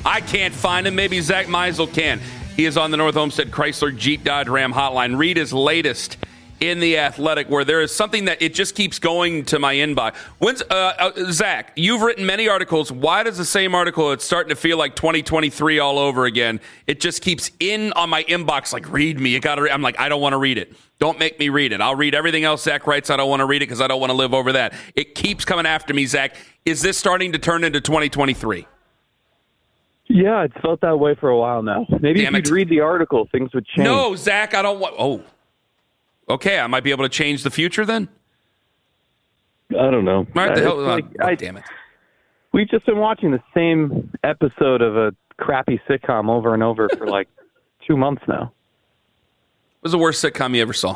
I can't find him. Maybe Zach Meisel can. He is on the North Homestead Chrysler Jeep Dodge Ram hotline. Read his latest in The Athletic, where there is something that it just keeps going to my inbox. Zach, you've written many articles. Why does the same article, it's starting to feel like 2023 all over again? It just keeps in on my inbox like, read me. You gotta. I'm like, I don't want to read it. Don't make me read it. I'll read everything else Zach writes. I don't want to read it because I don't want to live over that. It keeps coming after me, Zach. Is this starting to turn into 2023? Yeah, it's felt that way for a while now. Maybe if you'd read the article, things would change. No, Zach, I don't want... Oh. Okay, I might be able to change the future then? I don't know. All right, the hell, damn it. We've just been watching the same episode of a crappy sitcom over and over for like 2 months now. What was the worst sitcom you ever saw?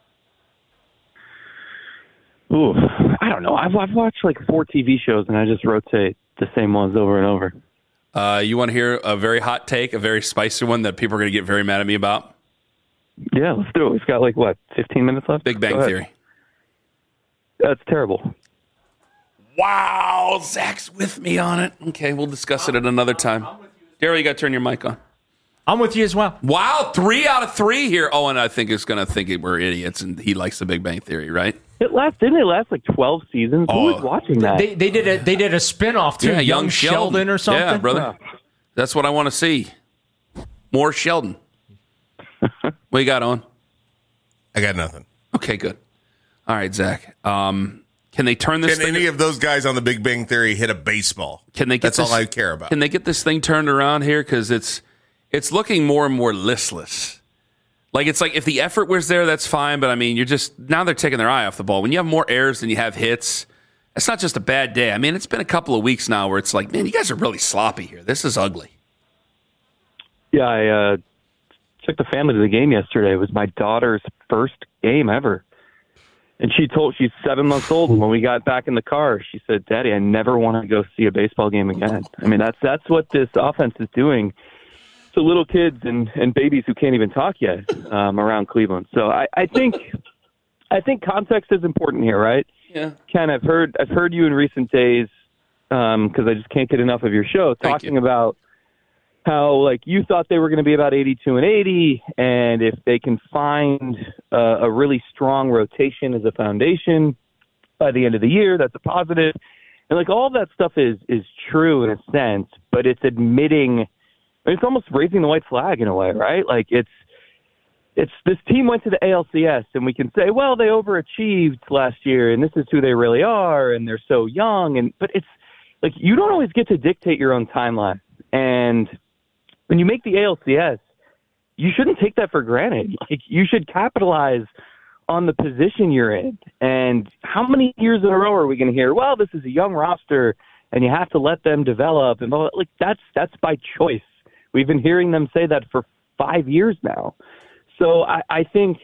Ooh, I don't know. I've watched like 4 TV shows, and I just rotate the same ones over and over. You want to hear a very hot take, a very spicy one that people are going to get very mad at me about? Yeah, let's do it. We've got 15 minutes left? Big Bang Theory. That's terrible. Wow, Zach's with me on it. Okay, we'll discuss it at another time. Daryl, you got to turn your mic on. I'm with you as well. Wow, 3 out of 3 here. Oh, and I think it's going to think we're idiots, and he likes the Big Bang Theory, right? Didn't it last like 12 seasons? Who was watching that? They did a spinoff too. Yeah, Young Sheldon or something. Yeah, brother. That's what I want to see. More Sheldon. What you got on? I got nothing. Okay, good. All right, Zach. Can they turn this Can any of those guys on the Big Bang Theory hit a baseball? Can they get That's all I care about. Can they get this thing turned around here? Because it's looking more and more listless. It's like if the effort was there, that's fine. But I mean, now they're taking their eye off the ball. When you have more errors than you have hits, it's not just a bad day. I mean, it's been a couple of weeks now where it's like, man, you guys are really sloppy here. This is ugly. Yeah, I took the family to the game yesterday. It was my daughter's first game ever. And she's 7 months old. And when we got back in the car, she said, "Daddy, I never want to go see a baseball game again." I mean, that's what this offense is doing to little kids and babies who can't even talk yet around Cleveland. So I think context is important here, right? Yeah. Ken, I've heard you in recent days because I just can't get enough of your show talking about how you thought they were going to be about 82-80, and if they can find a really strong rotation as a foundation by the end of the year, that's a positive. And all of that stuff is true in a sense, but it's admitting, it's almost raising the white flag in a way, right? It's this team went to the ALCS, and we can say, well, they overachieved last year, and this is who they really are, and they're so young, but it's you don't always get to dictate your own timeline, and when you make the ALCS, you shouldn't take that for granted. You should capitalize on the position you're in. And how many years in a row are we going to hear, well, this is a young roster and you have to let them develop? And that's by choice. We've been hearing them say that for 5 years now. So I think,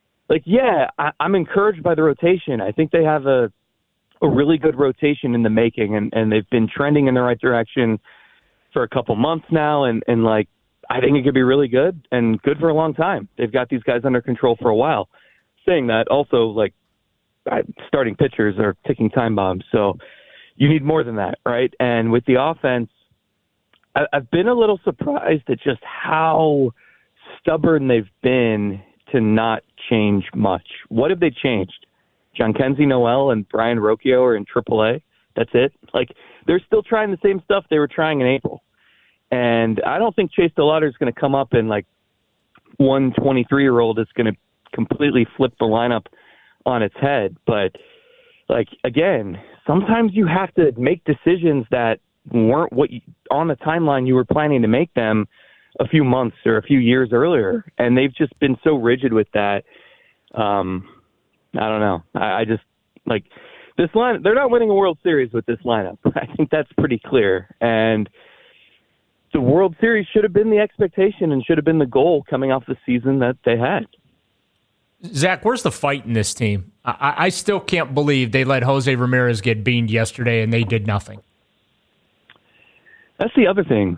I'm encouraged by the rotation. I think they have a really good rotation in the making, and they've been trending in the right direction for a couple months now, and I think it could be really good and good for a long time. They've got these guys under control for a while. Saying that, also, starting pitchers are ticking time bombs, so you need more than that, right? And with the offense, I've been a little surprised at just how stubborn they've been to not change much. What have they changed? Jhonkensy Noel and Brian Rocchio are in AAA. That's it. They're still trying the same stuff they were trying in April. And I don't think Chase DeLauder is going to come up and one 23-year-old is going to completely flip the lineup on its head. But again, sometimes you have to make decisions that weren't on the timeline you were planning to make them a few months or a few years earlier. And they've just been so rigid with that. I don't know. I just this line, they're not winning a World Series with this lineup. I think that's pretty clear. And the World Series should have been the expectation and should have been the goal coming off the season that they had. Zach, where's the fight in this team? I still can't believe they let Jose Ramirez get beamed yesterday and they did nothing. That's the other thing.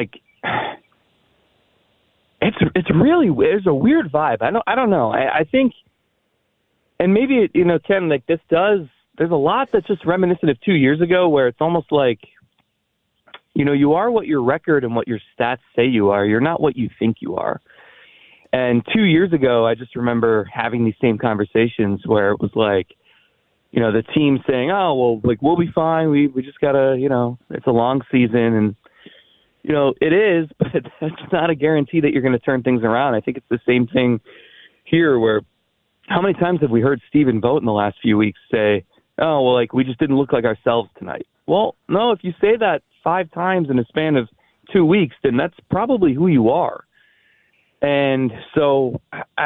It's really, there's a weird vibe. I don't know. I think, and maybe, Ken, there's a lot that's just reminiscent of 2 years ago where it's almost you are what your record and what your stats say you are. You're not what you think you are. And 2 years ago, I just remember having these same conversations where it was like, the team saying, oh, well, like, we'll be fine. We just got to, it's a long season. And, it is, but that's not a guarantee that you're going to turn things around. I think it's the same thing here where how many times have we heard Stephen Vogt in the last few weeks say, oh, well, like, we just didn't look like ourselves tonight. Well, no, if you say that 5 times in a span of 2 weeks, then that's probably who you are. And so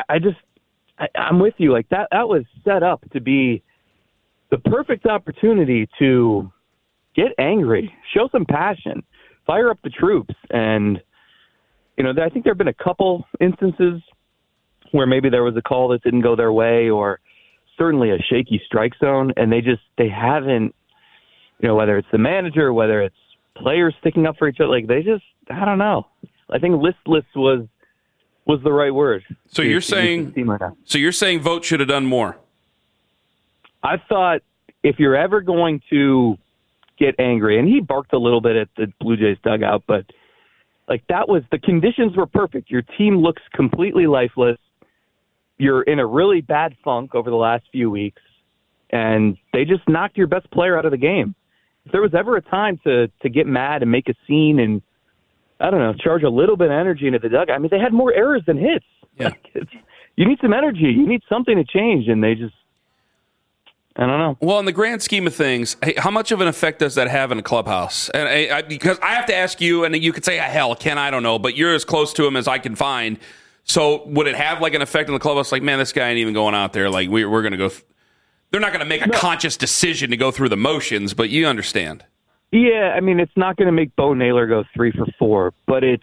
I'm with you. Like that was set up to be the perfect opportunity to get angry, show some passion, fire up the troops. And, I think there have been a couple instances where maybe there was a call that didn't go their way or certainly a shaky strike zone. And they haven't, whether it's the manager, whether it's players sticking up for each other, like I don't know. I think listless was the right word. So you're saying Vogt should have done more. I thought if you're ever going to get angry, and he barked a little bit at the Blue Jays dugout, but like the conditions were perfect. Your team looks completely lifeless. You're in a really bad funk over the last few weeks, and they just knocked your best player out of the game. If there was ever a time to get mad and make a scene and, I don't know, charge a little bit of energy into the dugout. I mean, they had more errors than hits. Yeah. You need some energy. You need something to change, and they just, I don't know. Well, in the grand scheme of things, how much of an effect does that have in a clubhouse? And because I have to ask you, and you could say, hell, Ken, I don't know, but you're as close to him as I can find. So would it have like an effect on the clubhouse? Like, man, this guy ain't even going out there. Like, we're going to go. They're not going to make a conscious decision to go through the motions, but you understand. Yeah, I mean, it's not going to make Bo Naylor go 3 for 4, but it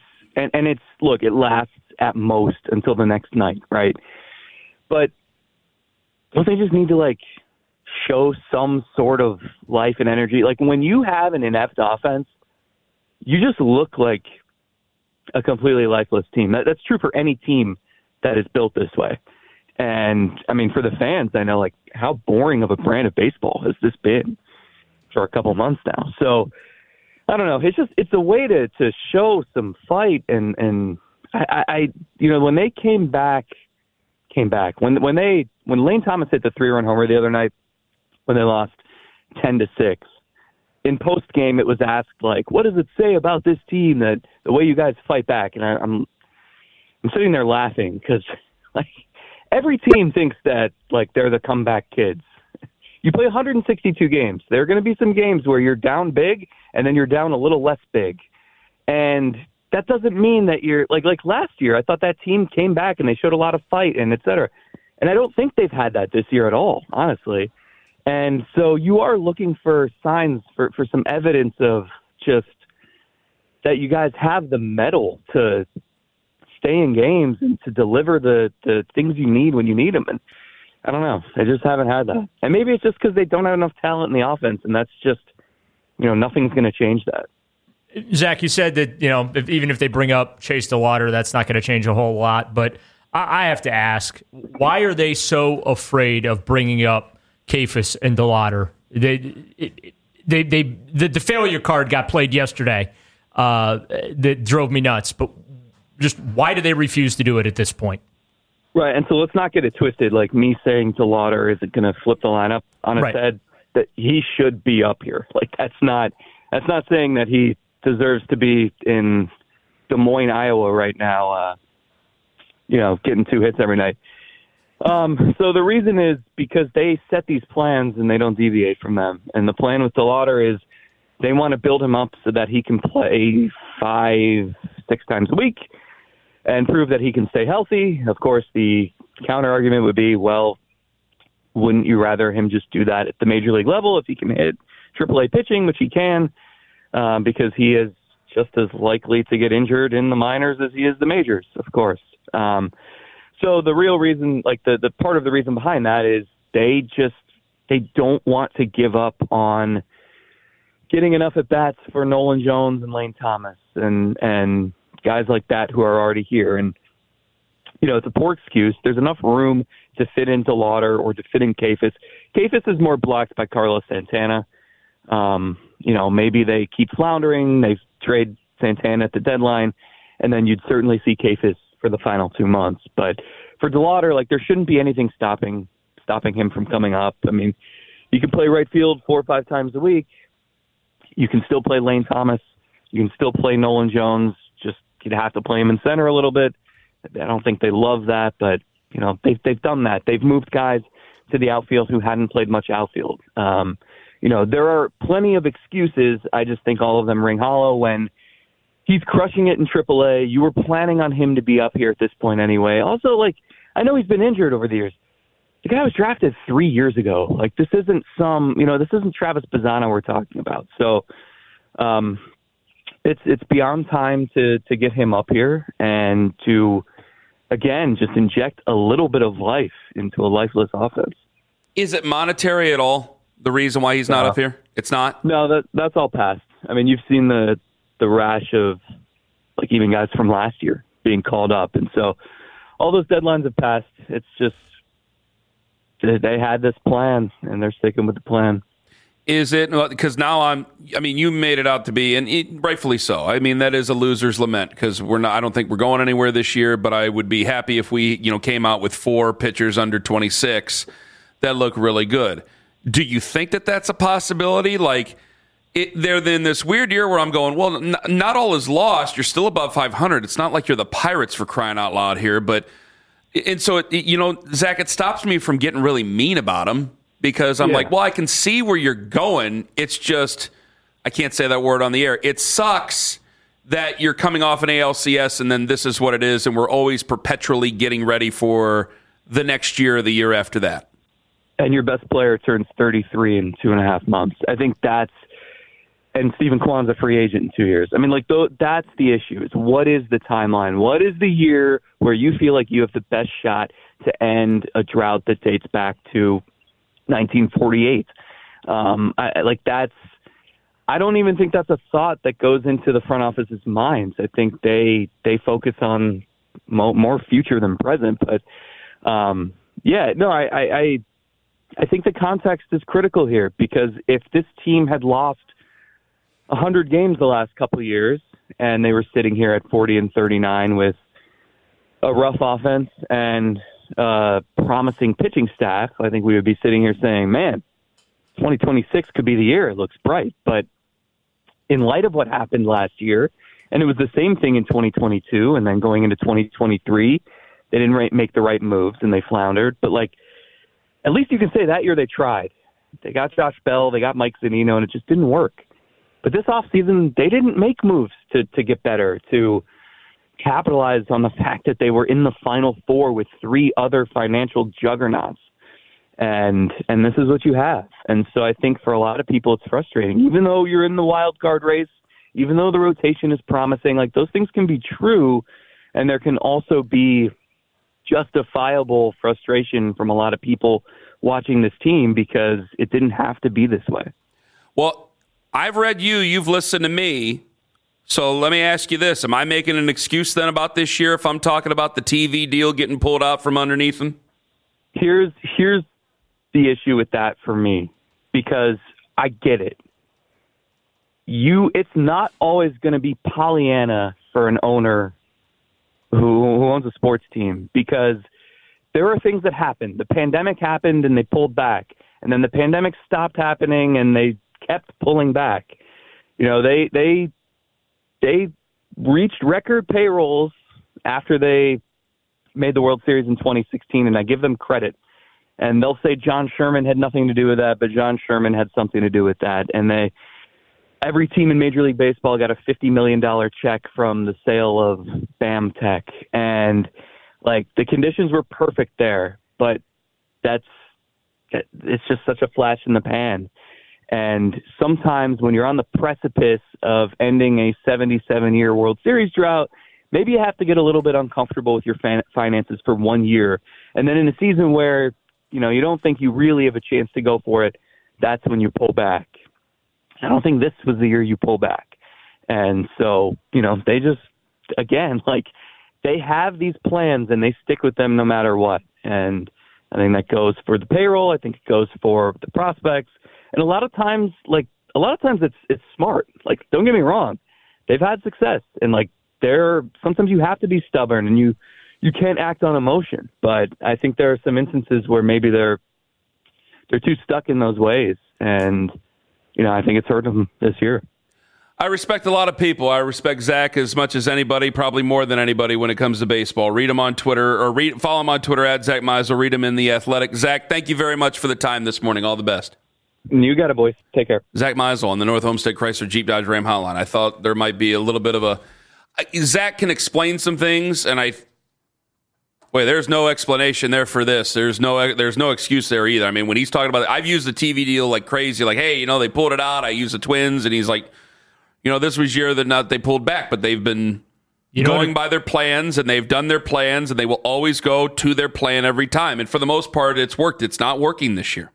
lasts at most until the next night, right? But don't they just need to, show some sort of life and energy? Like, when you have an inept offense, you just look like a completely lifeless team. That's true for any team that is built this way. And, I mean, for the fans, I know, how boring of a brand of baseball has this been for a couple months now. So I don't know. It's a way to show some fight. And I when they came back, when Lane Thomas hit the 3-run homer the other night, when they lost 10-6 in post game, it was asked what does it say about this team that the way you guys fight back? And I'm sitting there laughing because every team thinks that they're the comeback kids. You play 162 games. There are going to be some games where you're down big and then you're down a little less big. And that doesn't mean that you're like last year. I thought that team came back and they showed a lot of fight and et cetera. And I don't think they've had that this year at all, honestly. And so you are looking for signs for some evidence of just that you guys have the mettle to stay in games and to deliver the things you need when you need them. And I don't know. They just haven't had that. And maybe it's just because they don't have enough talent in the offense, and that's just, nothing's going to change that. Zach, you said that, even if they bring up Chase DeLauter, that's not going to change a whole lot. But I have to ask, why are they so afraid of bringing up Keyfus and DeLauter? The failure card got played yesterday that drove me nuts. But just why do they refuse to do it at this point? Right, and so let's not get it twisted. Like me saying DeLauter isn't going to flip the lineup on its head. That he should be up here. That's not saying that he deserves to be in Des Moines, Iowa right now. Getting 2 hits every night. So the reason is because they set these plans and they don't deviate from them. And the plan with DeLauter is they want to build him up so that he can play 5-6 times a week and prove that he can stay healthy. Of course, the counter argument would be, well, wouldn't you rather him just do that at the major league level if he can hit AAA pitching, which he can, because he is just as likely to get injured in the minors as he is the majors, of course. So the real reason, the part of the reason behind that is they don't want to give up on getting enough at bats for Nolan Jones and Lane Thomas and guys like that who are already here. And, it's a poor excuse. There's enough room to fit into DeLauter or to fit in Keyfus. Keyfus is more blocked by Carlos Santana. Maybe they keep floundering. They've trade Santana at the deadline, and then you'd certainly see Kefis for the final 2 months. But for DeLauder, like, there shouldn't be anything stopping him from coming up. I mean, you can play right field 4 or 5 times a week. You can still play Lane Thomas. You can still play Nolan Jones. Just you'd have to play him in center a little bit. I don't think they love that, but you know they've done that. They've moved guys to the outfield who hadn't played much outfield. You know, there are plenty of excuses. I just think all of them ring hollow when he's crushing it in AAA. You were planning on him to be up here at this point anyway. Also, like, I know he's been injured over the years. The guy was drafted 3 years ago. Like, this isn't this isn't Travis Bazzano we're talking about. So, it's beyond time to get him up here and to, again, just inject a little bit of life into a lifeless offense. Is it monetary at all? The reason why he's not up here? It's not? No, that's all past. I mean, you've seen the rash of, like, even guys from last year being called up. And so all those deadlines have passed. It's just they had this plan, and they're sticking with the plan. Is it? Because now you made it out to be, and rightfully so. I mean, that is a loser's lament because I don't think we're going anywhere this year, but I would be happy if we, came out with 4 pitchers under 26 that look really good. Do you think that that's a possibility? Like, they're in this weird year where I'm going, well, not all is lost. You're still above 500. It's not like you're the Pirates, for crying out loud here. But, and so, Zach, it stops me from getting really mean about him because I'm like, well, I can see where you're going. It's just, I can't say that word on the air. It sucks that you're coming off an ALCS and then this is what it is. And we're always perpetually getting ready for the next year or the year after that. And your best player turns 33 in 2.5 months. I think and Stephen Kwan's a free agent in 2 years. I mean, like, that's the issue. It's what is the timeline? What is the year where you feel like you have the best shot to end a drought that dates back to 1948? I don't even think that's a thought that goes into the front office's minds. I think they focus on more future than present. But, I think the context is critical here because if this team had lost 100 games the last couple of years and they were sitting here at 40-39 with a rough offense and promising pitching staff, I think we would be sitting here saying, man, 2026 could be the year. It looks bright. But in light of what happened last year, and it was the same thing in 2022 and then going into 2023, they didn't make the right moves and they floundered. But, like, at least you can say that year they tried. They got Josh Bell, they got Mike Zunino, and it just didn't work. But this offseason, they didn't make moves to get better, to capitalize on the fact that they were in the Final Four with 3 other financial juggernauts. And this is what you have. And so I think for a lot of people it's frustrating. Even though you're in the wild card race, even though the rotation is promising, like, those things can be true, and there can also be justifiable frustration from a lot of people watching this team because it didn't have to be this way. Well, I've read you've listened to me. So let me ask you this. Am I making an excuse then about this year if I'm talking about the TV deal getting pulled out from underneath them? Here's the issue with that for me, because I get it. It's not always going to be Pollyanna for an owner who owns a sports team, because there are things that happened. The pandemic happened and they pulled back, and then the pandemic stopped happening and they kept pulling back. They reached record payrolls after they made the World Series in 2016, and I give them credit. And they'll say John Sherman had nothing to do with that, but John Sherman had something to do with that. And every team in Major League Baseball got a $50 million check from the sale of BAM Tech. And, like, the conditions were perfect there, but it's just such a flash in the pan. And sometimes when you're on the precipice of ending a 77-year World Series drought, maybe you have to get a little bit uncomfortable with your finances for 1 year. And then in a season where, you don't think you really have a chance to go for it, that's when you pull back. I don't think this was the year you pull back. And so, they just, again, like, they have these plans and they stick with them no matter what. And I think that goes for the payroll. I think it goes for the prospects. And a lot of times it's smart. Like, don't get me wrong. they've had success. And like sometimes you have to be stubborn and you can't act on emotion. But I think there are some instances where maybe they're too stuck in those ways. And, I think it's hurt them this year. I respect a lot of people. I respect Zach as much as anybody, probably more than anybody when it comes to baseball. Read him on Twitter or follow him on Twitter at Zach Meisel. Read him in The Athletic. Zach, thank you very much for the time this morning. All the best. You got it, boys. Take care. Zach Meisel on the North Homestead Chrysler Jeep Dodge Ram hotline. I thought there might be a little bit of Zach can explain some things, and there's no explanation there for this. There's no excuse there either. I mean, when he's talking about it, I've used the TV deal like crazy, like, hey, they pulled it out. I used the Twins, and he's like, this was year that they pulled back, but they've been going by their plans, and they've done their plans, and they will always go to their plan every time. And for the most part, it's worked. It's not working this year.